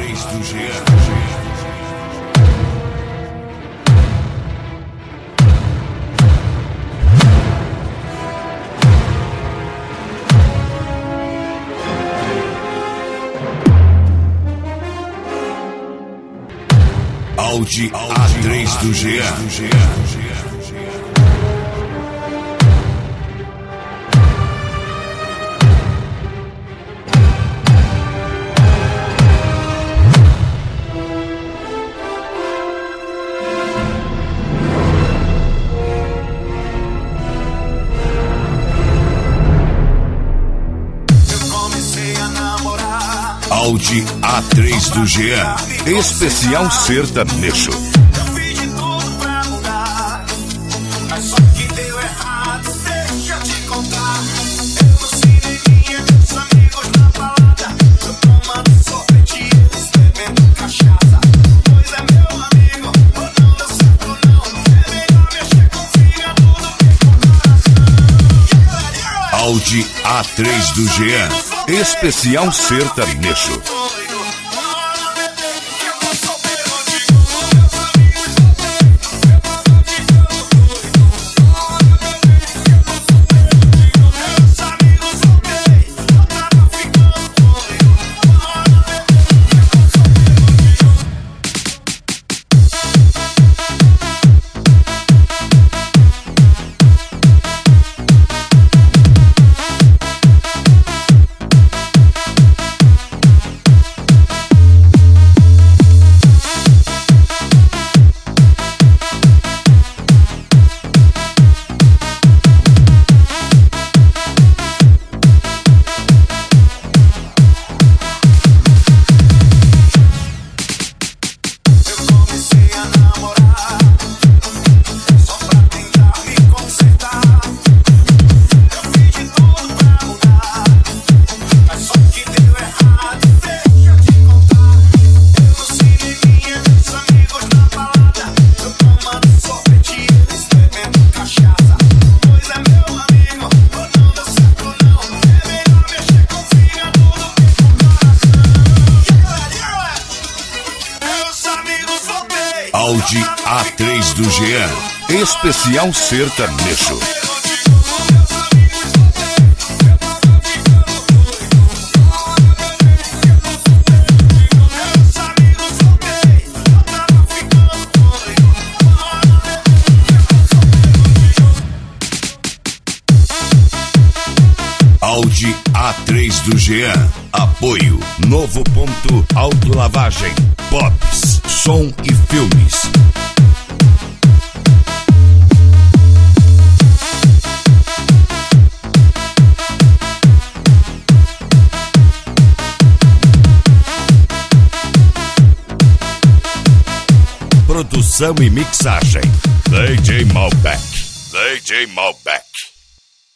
A3 do Jean. Audi A3 do Jean. Audi A3 do Jean, especial sertanejo. Eu fiz de tudo pra mudar, mas só que deu errado, deixa eu te contar. Eu no cineminha, meus amigos na balada, eu tomando sorvete, eles bebendo cachaça. Pois é meu amigo, ou não deu certo não, é melhor mexer com fígado do que com coração. Audi A3 do Jean, especial sertanejo. Audi A3 do Jean, especial sertanejo. Audi A3 do Jean. Apoio Novo Ponto Autolavagem, Bob's Som e Filmes. Produção e mixagem DJ Malbec.